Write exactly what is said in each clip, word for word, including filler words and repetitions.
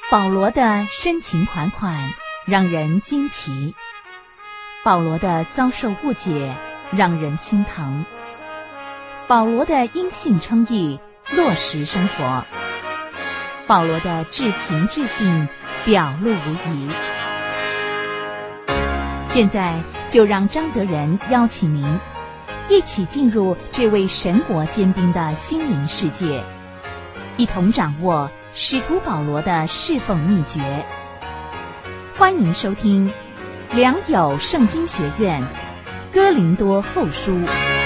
保罗的深情款款让人惊奇，保罗的遭受误解让人心疼，保罗的因信称义落实生活，保罗的至情至性表露无遗。现在就让张德仁邀请您一起进入这位神国坚兵的心灵世界，一同掌握使徒保罗的侍奉秘诀。欢迎收听良友圣经学院哥林多后书。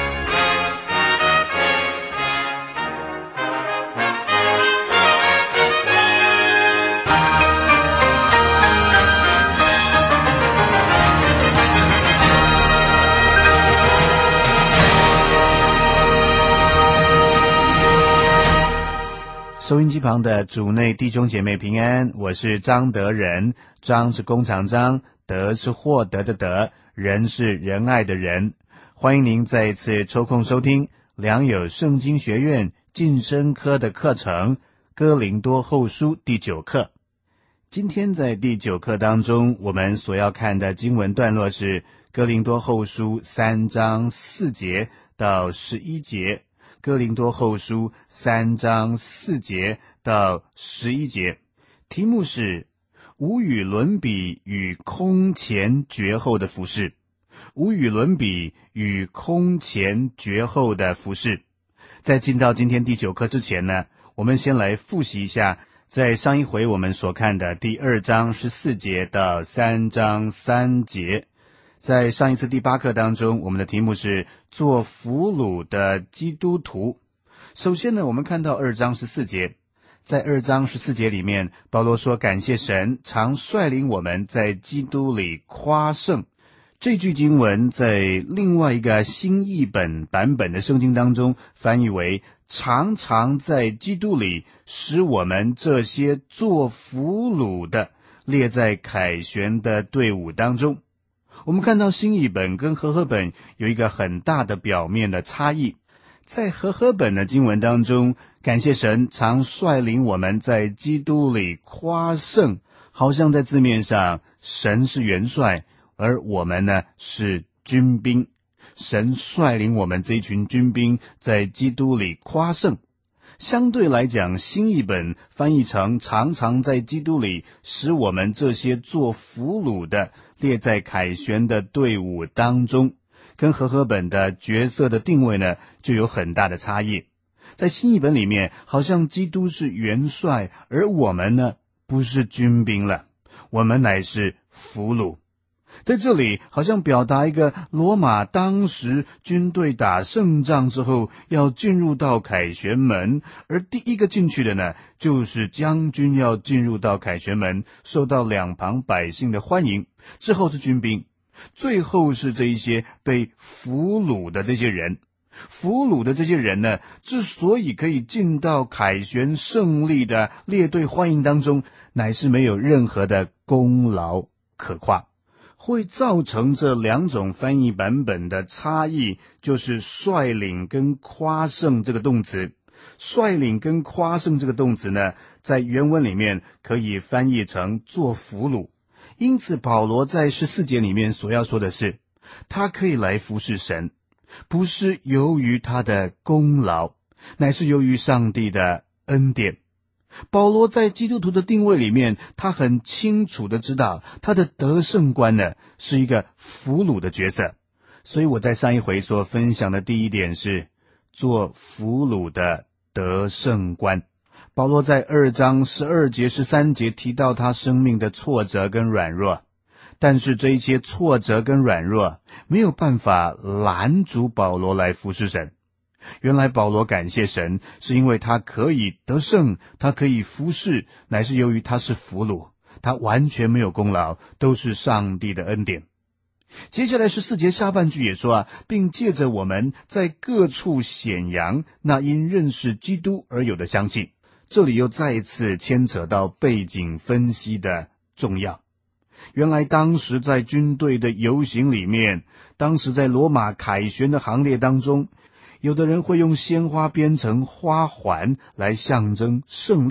收音机旁的主内弟兄姐妹平安，我是张德仁，张是弓长张，德是获得的德，仁是仁爱的仁。欢迎您再一次抽空收听良友圣经学院晋升科的课程哥林多后书第九课。今天在第九课当中，我们所要看的经文段落是哥林多后书三章四节到十一节，哥林多后书三章四节到十一节，题目是无与伦比与空前绝后的服事。无与伦比与空前绝后的服事。在进到今天第九课之前呢，我们先来复习一下在上一回我们所看的第二章十四节到三章三节。在上一次第八课当中，我们的题目是做俘虏的基督徒。首先呢，我们看到二章十四节，在二章十四节里面，保罗说感谢神常率领我们在基督里夸胜。这句经文在另外一个新译本版本的圣经当中翻译为常常在基督里使我们这些做俘虏的列在凯旋的队伍当中。我们看到新译本跟和合本有一个很大的表面的差异。在和合本的经文当中，感谢神常率领我们在基督里夸胜，好像在字面上神是元帅，而我们呢是军兵，神率领我们这一群军兵在基督里夸胜。相对来讲，新译本翻译成常常在基督里使我们这些做俘虏的列在凯旋的队伍当中，跟和合本的角色的定位呢就有很大的差异。在新译本里面，好像基督是元帅，而我们呢不是军兵了，我们乃是俘虏。在这里好像表达一个罗马当时军队打胜仗之后要进入到凯旋门，而第一个进去的呢就是将军要进入到凯旋门，受到两旁百姓的欢迎，之后是军兵，最后是这一些被俘虏的这些人。俘虏的这些人呢，之所以可以进到凯旋胜利的列队欢迎当中，乃是没有任何的功劳可夸。会造成这两种翻译版本的差异，就是率领跟夸胜这个动词。率领跟夸胜这个动词呢，在原文里面可以翻译成做俘虏。因此保罗在十四节里面所要说的是，他可以来服侍神，不是由于他的功劳，乃是由于上帝的恩典。保罗在基督徒的定位里面，他很清楚的知道他的得胜观呢是一个俘虏的角色。所以我在上一回所分享的第一点是做俘虏的得胜观。保罗在二章十二节十三节提到他生命的挫折跟软弱，但是这一些挫折跟软弱没有办法拦阻保罗来服侍神。原来保罗感谢神，是因为他可以得胜，他可以服侍，乃是由于他是俘虏，他完全没有功劳，都是上帝的恩典。接下来十四节下半句也说啊，并借着我们在各处显扬那因认识基督而有的相信。这里又再一次牵扯到背景分析的重要。原来当时在军队的游行里面，当时在罗马凯旋的行列当中，有的人会用鲜花编成花环来象征胜利，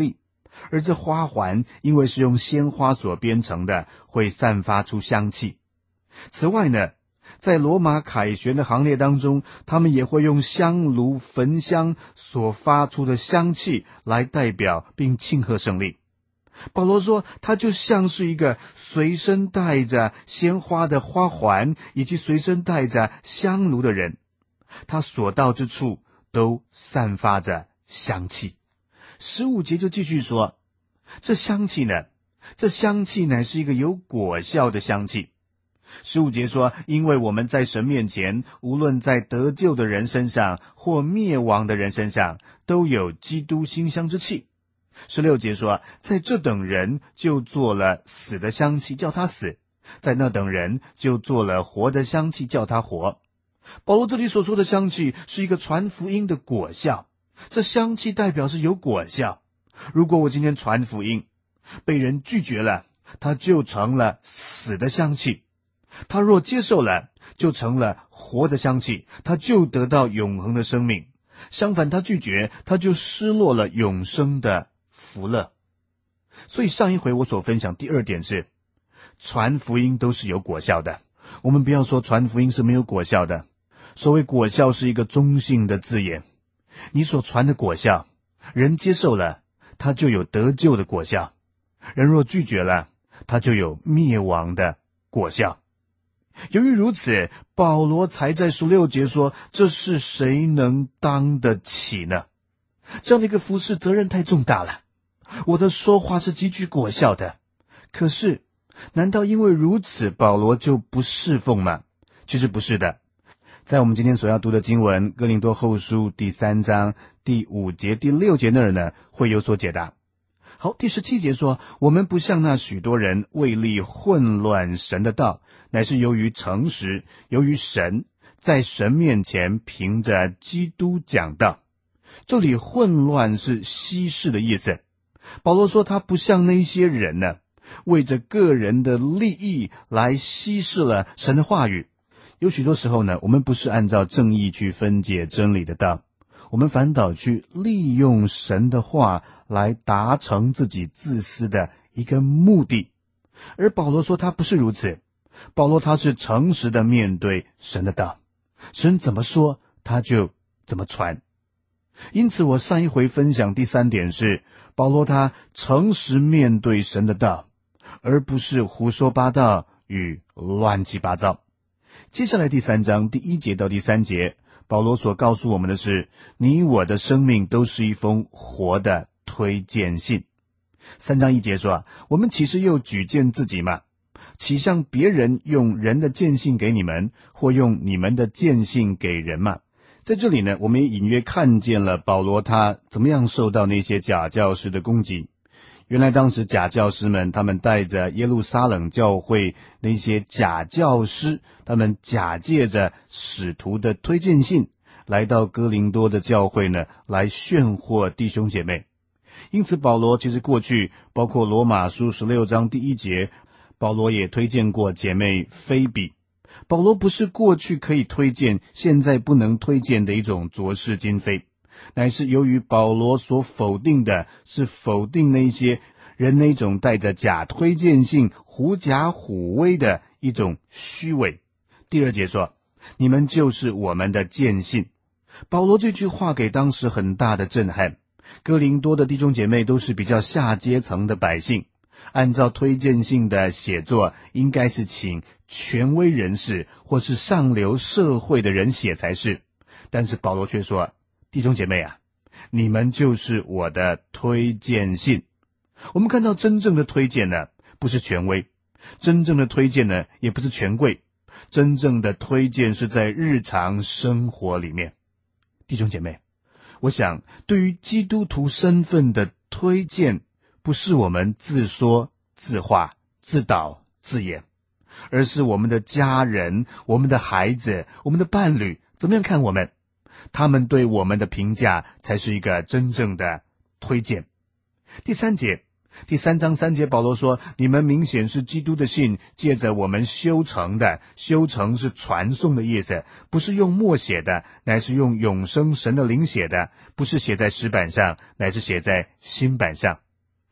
而这花环因为是用鲜花所编成的，会散发出香气。此外呢，在罗马凯旋的行列当中，他们也会用香炉焚香所发出的香气来代表并庆贺胜利。保罗说，他就像是一个随身带着鲜花的花环，以及随身带着香炉的人，他所到之处都散发着香气。十五节就继续说，这香气呢，这香气乃是一个有果效的香气。十五节说，因为我们在神面前，无论在得救的人身上或灭亡的人身上，都有基督馨香之气。十六节说，在这等人就做了死的香气，叫他死；在那等人就做了活的香气，叫他活。保罗这里所说的香气是一个传福音的果效，这香气代表是有果效。如果我今天传福音被人拒绝了，它就成了死的香气；他若接受了，就成了活的香气，他就得到永恒的生命。相反，他拒绝，他就失落了永生的福乐。所以上一回我所分享第二点是，传福音都是有果效的。我们不要说传福音是没有果效的。所谓果效是一个中性的字眼，你所传的果效，人接受了，他就有得救的果效；人若拒绝了，他就有灭亡的果效。由于如此，保罗才在十六节说，这是谁能当得起呢？这样的一个服事责任太重大了。我的说话是极具果效的，可是难道因为如此保罗就不侍奉吗？其实不是的。在我们今天所要读的经文哥林多后书第三章第五节第六节那儿呢，会有所解答。好，第十七节说，我们不像那许多人为利混乱神的道，乃是由于诚实，由于神，在神面前凭着基督讲道。这里混乱是稀释的意思。保罗说他不像那些人呢，为着个人的利益来稀释了神的话语。有许多时候呢，我们不是按照正义去分解真理的道，我们反倒去利用神的话来达成自己自私的一个目的。而保罗说他不是如此，保罗他是诚实的面对神的道，神怎么说他就怎么传。因此我上一回分享第三点是，保罗他诚实面对神的道，而不是胡说八道与乱七八糟。接下来第三章第一节到第三节，保罗所告诉我们的是，你我的生命都是一封活的推荐信。三章一节说，我们其实又举荐自己嘛，岂像别人用人的荐信给你们，或用你们的荐信给人嘛？在这里呢，我们也隐约看见了保罗他怎么样受到那些假教师的攻击。原来当时假教师们，他们带着耶路撒冷教会那些假教师，他们假借着使徒的推荐信，来到哥林多的教会呢，来炫惑弟兄姐妹。因此保罗其实过去包括罗马书十六章第一节，保罗也推荐过姐妹菲比。保罗不是过去可以推荐，现在不能推荐的一种浊世今非，乃是由于保罗所否定的是否定那些人那种带着假推荐信狐假虎威的一种虚伪。第二节说，你们就是我们的荐信。保罗这句话给当时很大的震撼。哥林多的弟兄姐妹都是比较下阶层的百姓，按照推荐信的写作，应该是请权威人士或是上流社会的人写才是。但是保罗却说，弟兄姐妹啊，你们就是我的推荐信。我们看到真正的推荐呢，不是权威；真正的推荐呢，也不是权贵。真正的推荐是在日常生活里面。弟兄姐妹，我想对于基督徒身份的推荐，不是我们自说自话自导自演，而是我们的家人、我们的孩子、我们的伴侣怎么样看我们，他们对我们的评价才是一个真正的推荐。第三节，第三章三节，保罗说，你们明显是基督的信，借着我们修成的。修成是传颂的意思，不是用墨写的，乃是用永生神的灵写的，不是写在石板上，乃是写在心板上。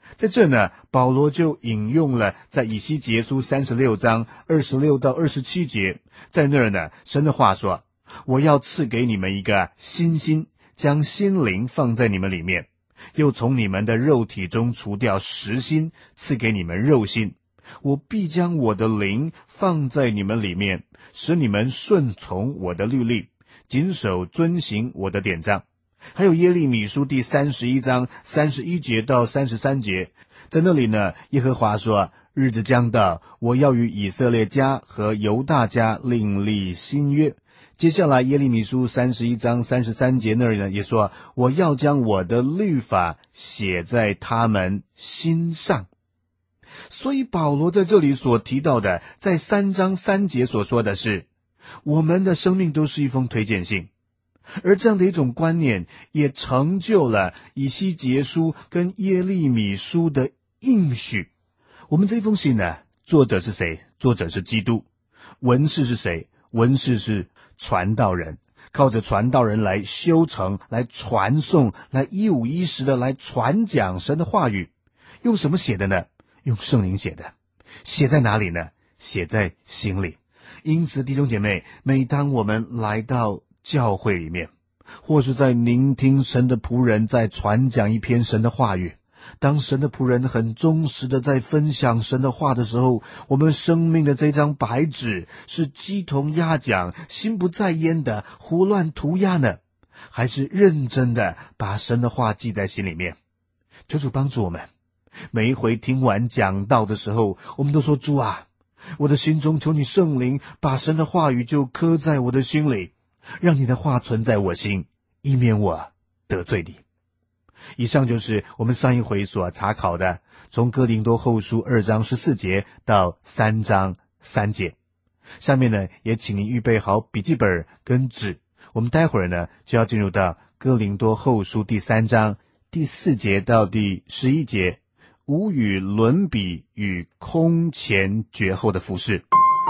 在这呢，保罗就引用了在以西结书三十六章二十六到二十七节，在那儿呢，神的话说，我要赐给你们一个新心，将心灵放在你们里面，又从你们的肉体中除掉实心，赐给你们肉心。我必将我的灵放在你们里面，使你们顺从我的律例，谨守遵行我的典章。还有耶利米书第三十一章三十一节到三十三节，在那里呢，耶和华说，日子将到，我要与以色列家和犹大家另立新约。接下来耶利米书三十一章三十三节那里呢，也说，我要将我的律法写在他们心上。所以保罗在这里所提到的，在三章三节所说的是，我们的生命都是一封推荐信。而这样的一种观念也成就了以西结书跟耶利米书的应许。我们这封信呢，作者是谁？作者是基督。文士是谁？文士是传道人，靠着传道人来修成，来传颂，来一五一十的来传讲神的话语。用什么写的呢？用圣灵写的。写在哪里呢？写在心里。因此弟兄姐妹，每当我们来到教会里面，或是在聆听神的仆人在传讲一篇神的话语，当神的仆人很忠实的在分享神的话的时候，我们生命的这张白纸是鸡同鸭讲，心不在焉的胡乱涂鸦呢，还是认真的把神的话记在心里面？求主帮助我们，每一回听完讲道的时候，我们都说，主啊，我的心中求你圣灵把神的话语就刻在我的心里，让你的话存在我心，以免我得罪你。以上就是我们上一回所查考的，从哥林多后书二章十四节到三章三节。下面呢，也请您预备好笔记本跟纸，我们待会儿呢就要进入到哥林多后书第三章第四节到第十一节，无与伦比与空前绝后的服事。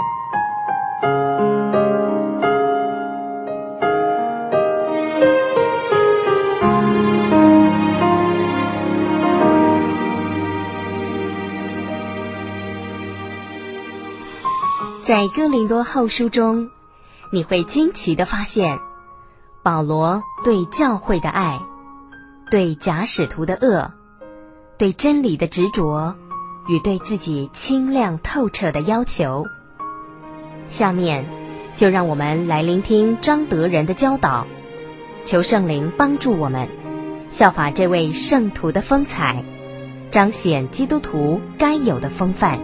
在哥林多后书中，你会惊奇地发现，保罗对教会的爱，对假使徒的恶，对真理的执着，与对自己清亮透彻的要求。下面就让我们来聆听张德仁的教导，求圣灵帮助我们效法这位圣徒的风采，彰显基督徒该有的风范。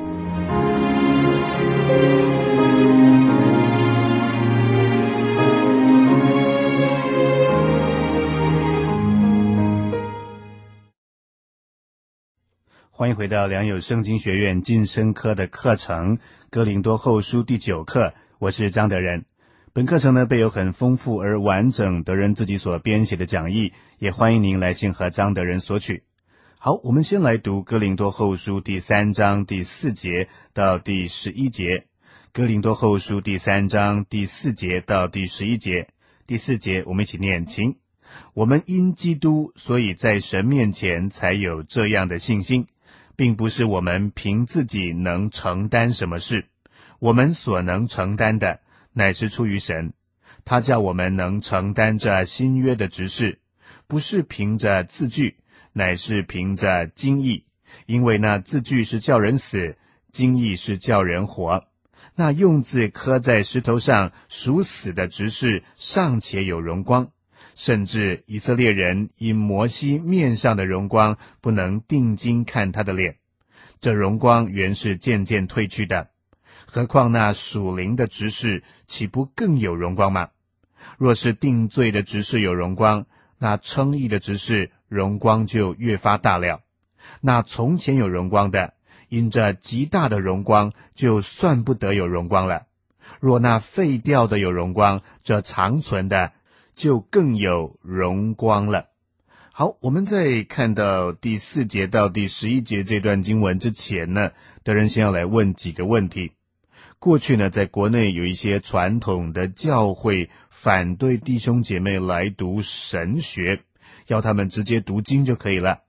欢迎回到良友圣经学院晋升科的课程，哥林多后书第九课，我是张德仁。本课程呢备有很丰富而完整德仁自己所编写的讲义，也欢迎您来信和张德仁索取。好，我们先来读哥林多后书第三章第四节到第十一节。哥林多后书第三章第四节到第十一节。第四节我们一起念，请。我们因基督，所以在神面前才有这样的信心，并不是我们凭自己能承担什么事，我们所能承担的乃是出于神。他叫我们能承担这新约的职事，不是凭着字句，乃是凭着经意，因为那字句是叫人死，经意是叫人活。那用字刻在石头上属死的职事尚且有荣光，甚至以色列人因摩西面上的荣光不能定睛看他的脸，这荣光原是渐渐褪去的。何况那属灵的职事岂不更有荣光吗？若是定罪的职事有荣光，那称义的职事荣光就越发大了。那从前有荣光的，因这极大的荣光就算不得有荣光了。若那废掉的有荣光，这长存的就更有荣光了。好，我们在看到第四节到第十一节这段经文之前呢，德仁先要来问几个问题。过去呢，在国内有一些传统的教会反对弟兄姐妹来读神学，要他们直接读经就可以了。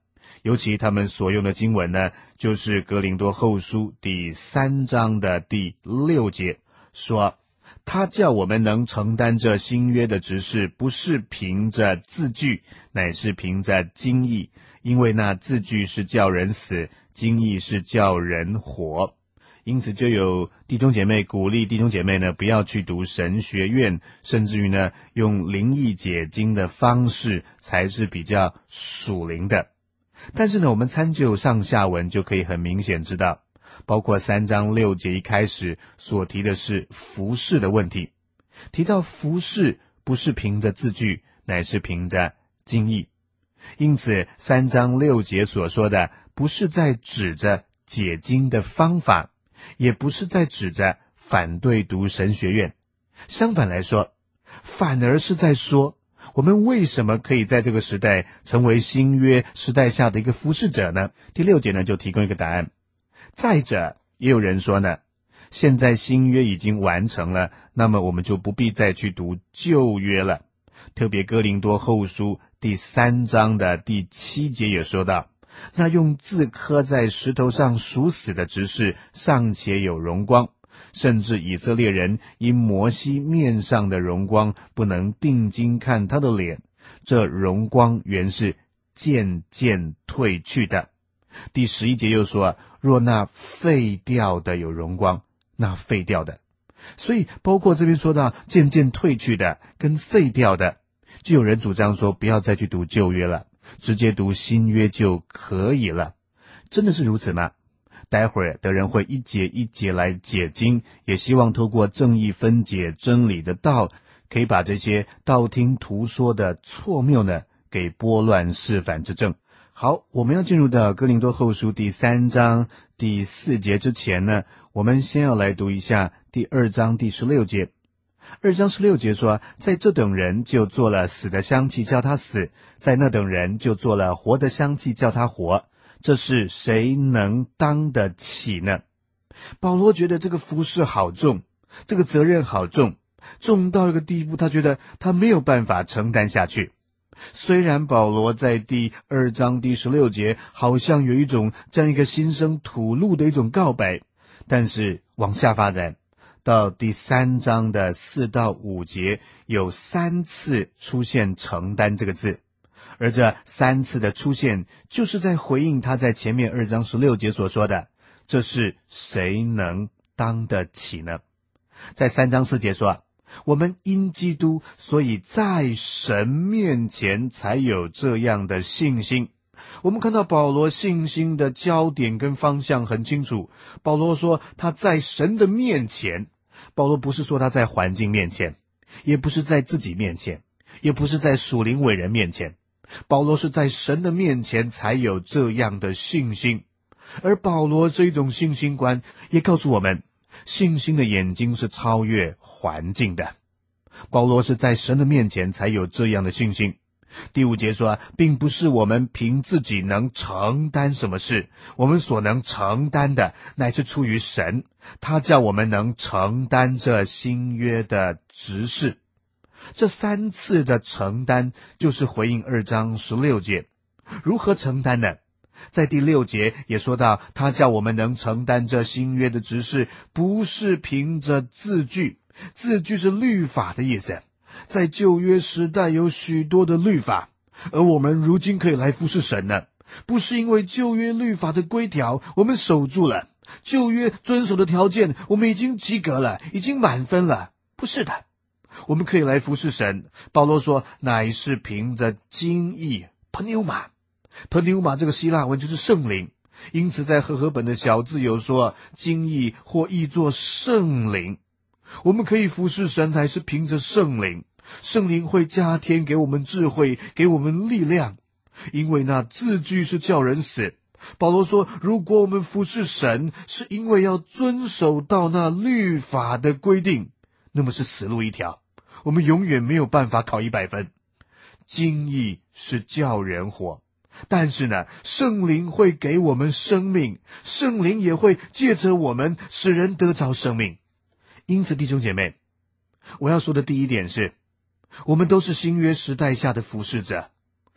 尤其他们所用的经文呢，就是哥林多后书第三章的第六节，说他叫我们能承担这新约的职事，不是凭着字句，乃是凭着经意，因为那字句是叫人死，经意是叫人活。因此就有弟兄姐妹鼓励弟兄姐妹呢，不要去读神学院，甚至于呢用灵意解经的方式才是比较属灵的。但是呢，我们参究上下文就可以很明显知道，包括三章六节一开始所提的是服事的问题，提到服事不是凭着字句，乃是凭着经意。因此三章六节所说的不是在指着解经的方法，也不是在指着反对读神学院，相反来说，反而是在说我们为什么可以在这个时代成为新约时代下的一个服侍者呢？第六节呢就提供一个答案。再者，也有人说呢，现在新约已经完成了，那么我们就不必再去读旧约了。特别哥林多后书第三章的第七节也说到，那用字刻在石头上属死的执事尚且有荣光，甚至以色列人因摩西面上的荣光不能定睛看他的脸，这荣光原是渐渐褪去的。第十一节又说，若那废掉的有荣光，那废掉的，所以包括这边说到渐渐褪去的跟废掉的，就有人主张说不要再去读旧约了，直接读新约就可以了。真的是如此吗？待会儿的人会一节一节来解经，也希望透过正义分解真理的道，可以把这些道听途说的错谬呢给拨乱是反之正。好，我们要进入到哥林多后书第三章第四节之前呢，我们先要来读一下第二章第十六节。二章十六节说，在这等人就做了死的香气叫他死，在那等人就做了活的香气叫他活，这是谁能当得起呢？保罗觉得这个服事好重，这个责任好重，重到一个地步，他觉得他没有办法承担下去。虽然保罗在第二章第十六节好像有一种这样一个新生吐露的一种告白，但是往下发展到第三章的四到五节，有三次出现承担这个字，而这三次的出现就是在回应他在前面二章十六节所说的，这是谁能当得起呢？在三章四节说，我们因基督，所以在神面前才有这样的信心。我们看到保罗信心的焦点跟方向很清楚，保罗说他在神的面前，保罗不是说他在环境面前，也不是在自己面前，也不是在属灵伟人面前，保罗是在神的面前才有这样的信心。而保罗这种信心观也告诉我们，信心的眼睛是超越环境的。保罗是在神的面前才有这样的信心。第五节说，并不是我们凭自己能承担什么事，我们所能承担的乃是出于神，他叫我们能承担这新约的职事。这三次的承担就是回应二章十六节。如何承担呢？在第六节也说到，他叫我们能承担这新约的职事，不是凭着字句，字句是律法的意思。在旧约时代有许多的律法，而我们如今可以来服侍神呢，不是因为旧约律法的规条我们守住了，旧约遵守的条件我们已经及格了，已经满分了，不是的。我们可以来服侍神，保罗说乃是凭着经意 pneuma pneuma 这个希腊文就是圣灵，因此在和合本的小字有说经意或译作圣灵。我们可以服侍神乃是凭着圣灵，圣灵会加添给我们智慧，给我们力量，因为那字句是叫人死。保罗说，如果我们服侍神是因为要遵守到那律法的规定，那么是死路一条，我们永远没有办法考一百分。经意是叫人活，但是呢，圣灵会给我们生命，圣灵也会借着我们使人得着生命。因此弟兄姐妹，我要说的第一点是，我们都是新约时代下的服侍者，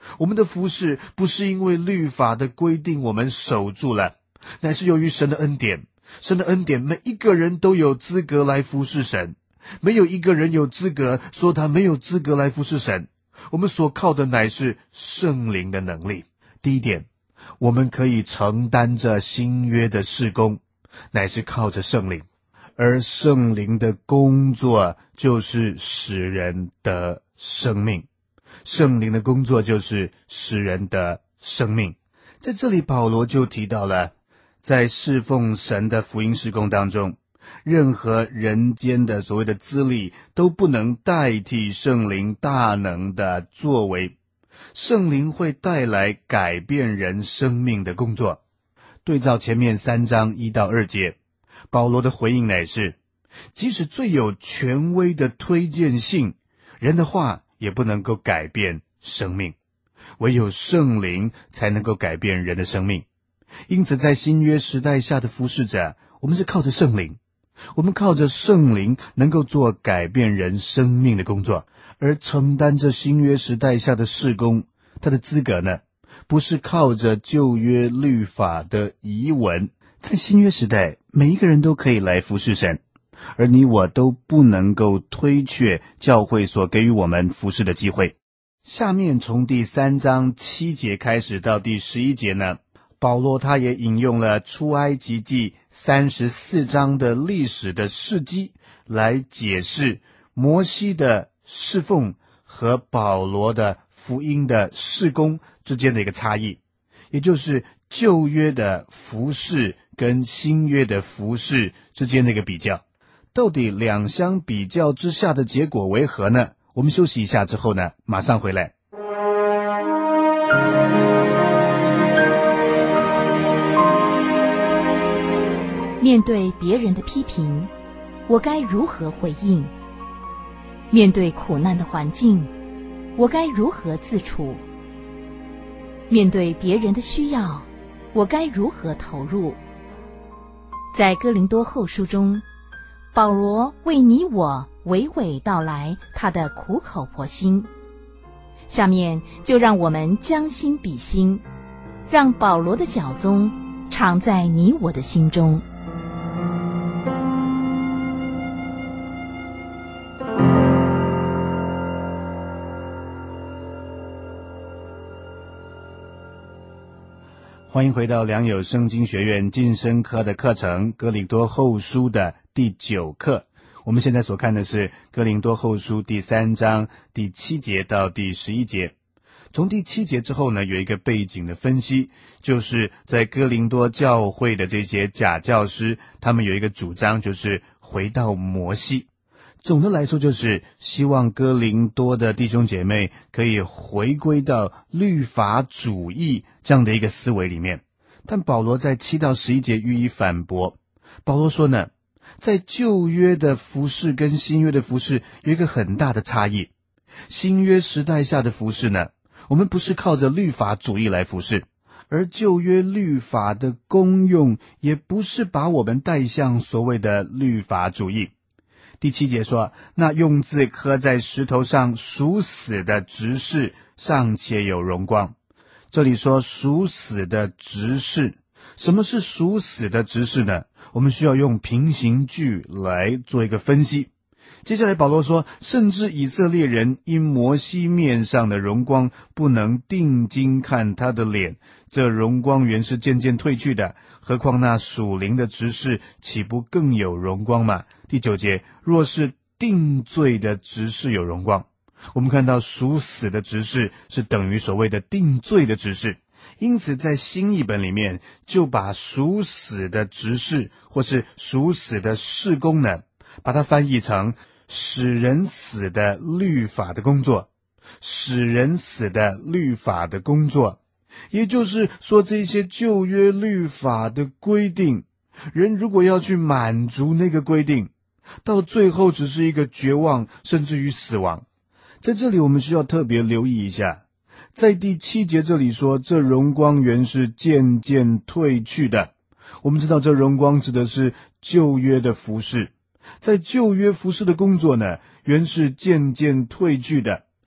我们的服事不是因为律法的规定我们守住了，乃是由于神的恩典。神的恩典，每一个人都有资格来服事神，没有一个人有资格说他没有资格来服事神。我们所靠的乃是圣灵的能力。第一点，我们可以承担着新约的事工，乃是靠着圣灵，而圣灵的工作就是使人得生命。圣灵的工作就是使人得生命。在这里保罗就提到了，在侍奉神的福音事工当中，任何人间的所谓的资历都不能代替圣灵大能的作为。圣灵会带来改变人生命的工作。对照前面三章一到二节，保罗的回应乃是，即使最有权威的推荐信，人的话也不能够改变生命，唯有圣灵才能够改变人的生命。因此在新约时代下的服事者，我们是靠着圣灵，我们靠着圣灵能够做改变人生命的工作，而承担着新约时代下的事工，他的资格呢，不是靠着旧约律法的遗文。在新约时代，每一个人都可以来服事神，而你我都不能够推却教会所给予我们服事的机会。下面从第三章七节开始到第十一节呢，保罗他也引用了出埃及记三十四章的历史的事迹，来解释摩西的侍奉和保罗的福音的事工之间的一个差异，也就是旧约的服事跟新约的服事之间的一个比较。到底两相比较之下的结果为何呢？我们休息一下之后呢，马上回来。 面对别人的批评，我该如何回应？面对苦难的环境，我该如何自处？面对别人的需要，我该如何投入？在哥林多后书中，保罗为你我娓娓道来他的苦口婆心。下面就让我们将心比心，让保罗的教宗常在你我的心中。 欢迎回到良友圣经学院晋升科的课程，哥林多后书的第九课。我们现在所看的是哥林多后书第三章第七节到第十一节。从第七节之后呢，有一个背景的分析，就是在哥林多教会的这些假教师，他们有一个主张，就是回到摩西。总的来说，就是希望哥林多的弟兄姐妹可以回归到律法主义这样的一个思维里面。但保罗在七到十一节予以反驳。保罗说呢，在旧约的服事跟新约的服事有一个很大的差异。新约时代下的服事呢，我们不是靠着律法主义来服事，而旧约律法的功用也不是把我们带向所谓的律法主义。第七节说，那用字刻在石头上属死的执事尚且有荣光。这里说属死的执事，什么是属死的执事呢？我们需要用平行句来做一个分析。接下来保罗说，甚至以色列人因摩西面上的荣光不能定睛看他的脸，这荣光原是渐渐褪去的，何况那属灵的执事岂不更有荣光吗？第九节，若是定罪的执事有荣光，我们看到属死的执事是等于所谓的定罪的执事，因此在新译本里面就把属死的执事或是属死的事工呢，把它翻译成使人死的律法的工作，使人死的律法的工作。也就是说，这些旧约律法的规定，人如果要去满足那个规定，到最后只是一个绝望，甚至于死亡。在这里我们需要特别留意一下，在第七节这里说，这荣光原是渐渐褪去的。我们知道这荣光指的是旧约的服事，在旧约服事的工作呢，原是渐渐褪去的。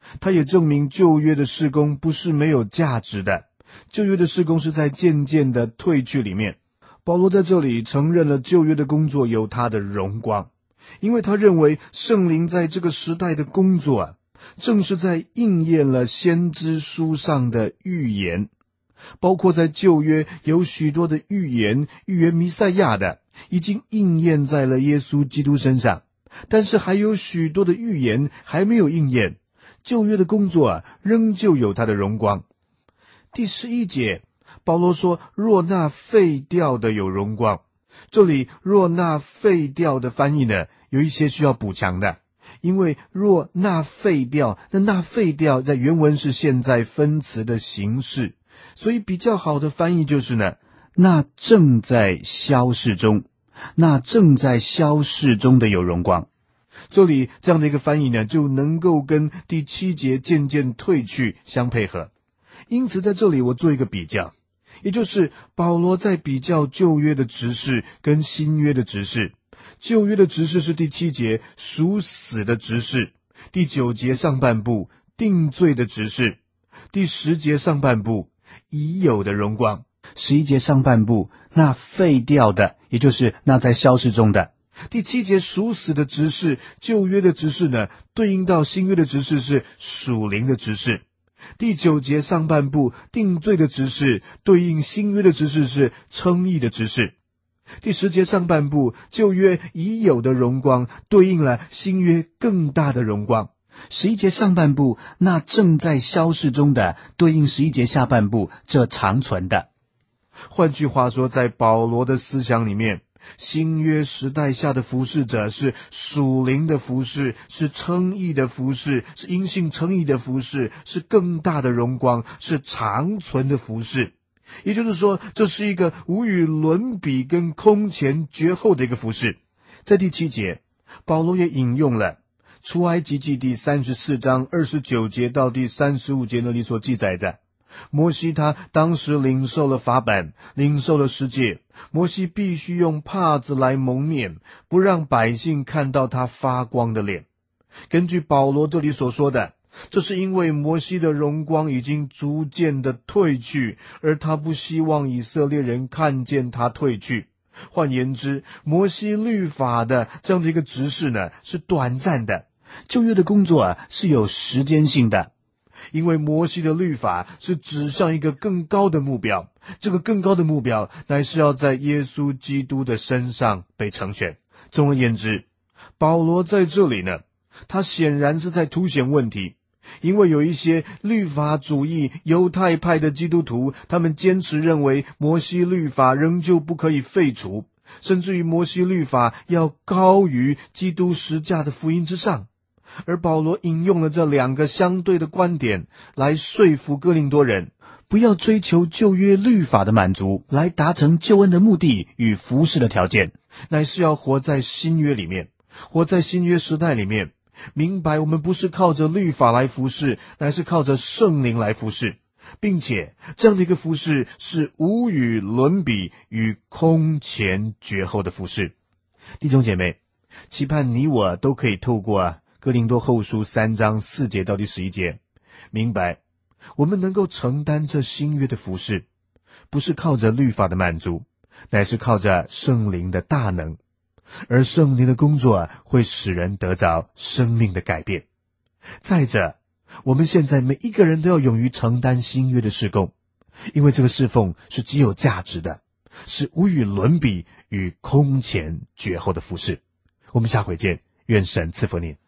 他也证明旧约的事工不是没有价值的，旧约的事工是在渐渐的退去里面。保罗在这里承认了旧约的工作有他的荣光，因为他认为圣灵在这个时代的工作啊，正是在应验了先知书上的预言，包括在旧约有许多的预言，预言弥赛亚的已经应验在了耶稣基督身上，但是还有许多的预言还没有应验，旧约的工作啊，仍旧有它的荣光。第十一节，保罗说，若那废掉的有荣光。这里若那废掉的翻译呢，有一些需要补强的，因为若那废掉，那那废掉在原文是现在分词的形式，所以比较好的翻译就是呢，那正在消逝中，那正在消逝中的有荣光。这里这样的一个翻译呢，就能够跟第七节渐渐退去相配合。因此在这里我做一个比较，也就是保罗在比较旧约的执事跟新约的执事。旧约的执事是第七节属死的执事，第九节上半部定罪的执事，第十节上半部已有的荣光，十一节上半部那废掉的，也就是那在消逝中的。第七节属死的执事，旧约的执事呢，对应到新约的执事是属灵的执事。第九节上半部定罪的执事，对应新约的执事是称义的执事。第十节上半部旧约已有的荣光，对应了新约更大的荣光。十一节上半部那正在消逝中的，对应十一节下半部这长存的。换句话说，在保罗的思想里面，新约时代下的服侍者是属灵的服侍，是称义的服侍，是因信称义的服侍，是更大的荣光，是长存的服侍。也就是说，这是一个无与伦比跟空前绝后的一个服侍。在第七节，保罗也引用了出埃及记第三十四章二十九节到第三十五节那里所记载的，摩西他当时领受了法版，领受了十诫，摩西必须用帕子来蒙面，不让百姓看到他发光的脸。根据保罗这里所说的，这是因为摩西的荣光已经逐渐的退去，而他不希望以色列人看见他退去。换言之，摩西律法的这样的一个执事呢，是短暂的，旧约的工作啊，是有时间性的。因为摩西的律法是指向一个更高的目标，这个更高的目标乃是要在耶稣基督的身上被成全。总而言之，保罗在这里呢，他显然是在凸显问题，因为有一些律法主义犹太派的基督徒，他们坚持认为摩西律法仍旧不可以废除，甚至于摩西律法要高于基督十架的福音之上。而保罗引用了这两个相对的观点来说服哥林多人，不要追求旧约律法的满足来达成救恩的目的与服事的条件，乃是要活在新约里面，活在新约时代里面，明白我们不是靠着律法来服事，乃是靠着圣灵来服事，并且这样的一个服事是无与伦比与空前绝后的服事。弟兄姐妹，期盼你我都可以透过啊哥林多后书三章四节到第十一节，明白我们能够承担这新约的服事，不是靠着律法的满足，乃是靠着圣灵的大能。而圣灵的工作啊，会使人得着生命的改变。再者，我们现在每一个人都要勇于承担新约的事工，因为这个侍奉是极有价值的，是无与伦比与空前绝后的服事。我们下回见，愿神赐福您。